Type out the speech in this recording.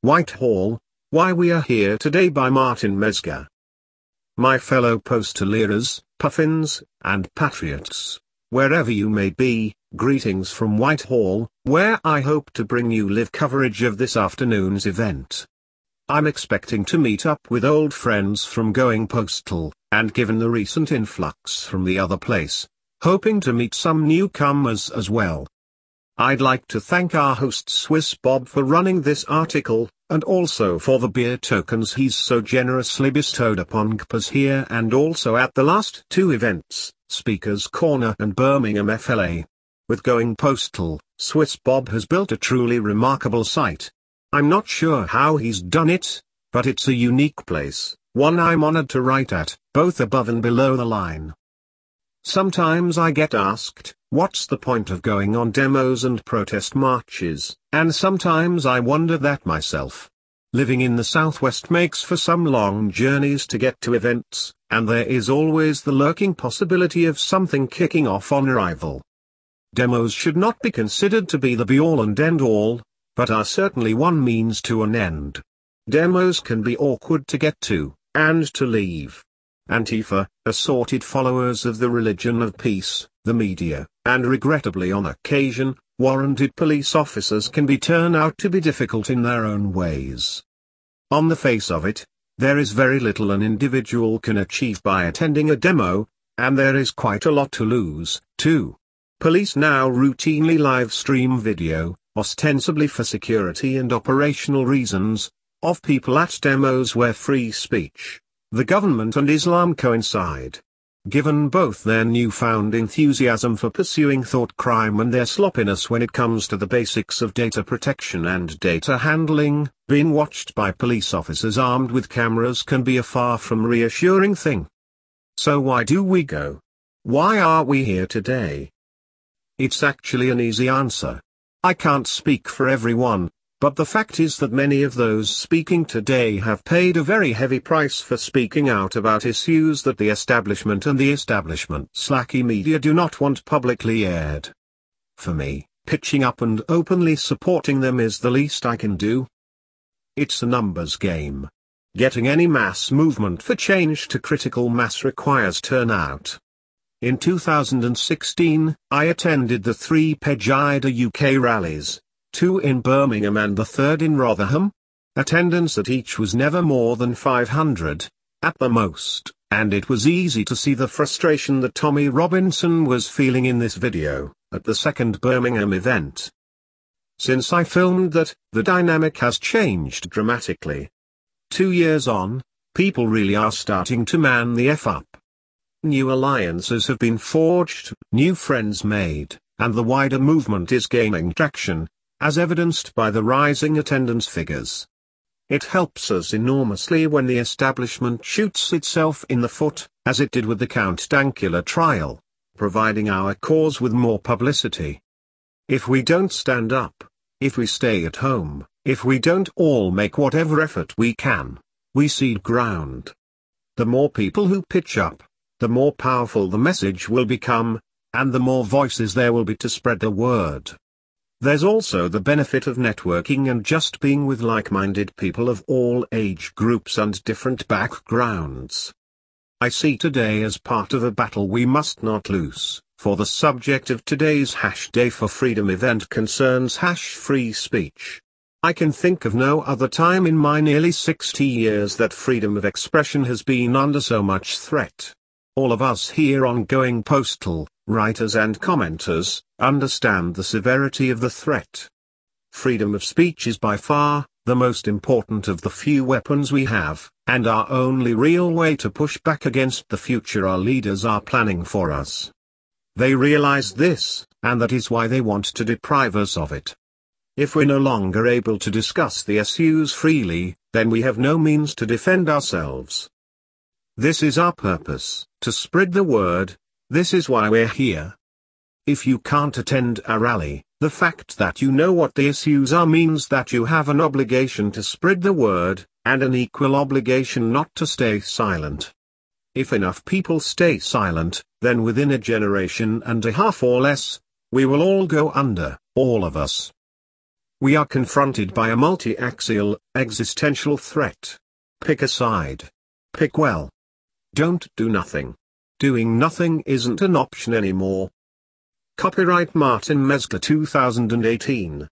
Whitehall, Why We Are Here Today by Martin Mezger. My fellow postaleers, puffins, and patriots, wherever you may be, greetings from Whitehall, where I hope to bring you live coverage of this afternoon's event. I'm expecting to meet up with old friends from Going Postal, and given the recent influx from the other place, hoping to meet some newcomers as well. I'd like to thank our host Swiss Bob for running this article, and also for the beer tokens he's so generously bestowed upon GPers here and also at the last two events, Speaker's Corner and Birmingham FLA. With Going Postal, Swiss Bob has built a truly remarkable site. I'm not sure how he's done it, but it's a unique place, one I'm honored to write at, both above and below the line. Sometimes I get asked, what's the point of going on demos and protest marches, and sometimes I wonder that myself. Living in the Southwest makes for some long journeys to get to events, and there is always the lurking possibility of something kicking off on arrival. Demos should not be considered to be the be-all and end-all, but are certainly one means to an end. Demos can be awkward to get to, and to leave. Antifa, assorted followers of the religion of peace, the media, and regrettably on occasion, warranted police officers can turn out to be difficult in their own ways. On the face of it, there is very little an individual can achieve by attending a demo, and there is quite a lot to lose, too. Police now routinely live stream video, ostensibly for security and operational reasons, of people at demos where free speech, the government and Islam coincide. Given both their newfound enthusiasm for pursuing thought crime and their sloppiness when it comes to the basics of data protection and data handling, being watched by police officers armed with cameras can be a far from reassuring thing. So why do we go? Why are we here today? It's actually an easy answer. I can't speak for everyone, but the fact is that many of those speaking today have paid a very heavy price for speaking out about issues that the establishment and the establishment/slacky media do not want publicly aired. For me, pitching up and openly supporting them is the least I can do. It's a numbers game. Getting any mass movement for change to critical mass requires turnout. In 2016, I attended the 3 Pegida UK rallies, 2 in Birmingham and the 3rd in Rotherham. Attendance at each was never more than 500, at the most, and it was easy to see the frustration that Tommy Robinson was feeling in this video, at the 2nd Birmingham event. Since I filmed that, the dynamic has changed dramatically. 2 years on, people really are starting to man the F up. New alliances have been forged, new friends made, and the wider movement is gaining traction, as evidenced by the rising attendance figures. It helps us enormously when the establishment shoots itself in the foot, as it did with the Count Dankula trial, providing our cause with more publicity. If we don't stand up, if we stay at home, if we don't all make whatever effort we can, we cede ground. The more people who pitch up, the more powerful the message will become, and the more voices there will be to spread the word. There's also the benefit of networking and just being with like-minded people of all age groups and different backgrounds. I see today as part of a battle we must not lose, for the subject of today's #Day for Freedom event concerns #free speech. I can think of no other time in my nearly 60 years that freedom of expression has been under so much threat. All of us here on Going Postal, writers and commenters, understand the severity of the threat. Freedom of speech is by far the most important of the few weapons we have, and our only real way to push back against the future our leaders are planning for us. They realize this, and that is why they want to deprive us of it. If we're no longer able to discuss the issues freely, then we have no means to defend ourselves. This is our purpose, to spread the word. This is why we're here. If you can't attend a rally, the fact that you know what the issues are means that you have an obligation to spread the word, and an equal obligation not to stay silent. If enough people stay silent, then within a generation and a half or less, we will all go under, all of us. We are confronted by a multi-axial, existential threat. Pick a side. Pick well. Don't do nothing. Doing nothing isn't an option anymore. Copyright Martin Mezger 2018.